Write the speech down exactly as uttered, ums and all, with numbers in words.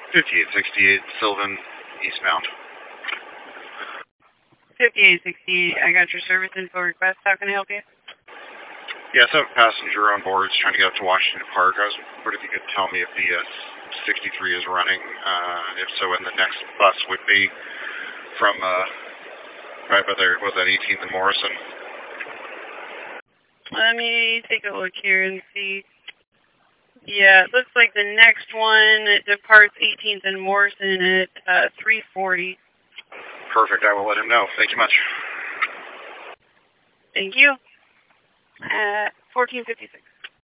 fifty-eight sixty-eight, Sylvan, eastbound. fifty-eight sixty-eight, I got your service info request. How can I help you? Yeah, so a passenger on board is trying to get up to Washington Park. I was wondering if you could tell me if the uh, sixty-three is running. Uh, if so, when the next bus would be from uh, right by there, was that eighteenth and Morrison? Let me take a look here and see. Yeah, it looks like the next one departs eighteenth and Morrison at uh, three forty. Perfect. I will let him know. Thank you much. Thank you. Uh, fourteen fifty-six.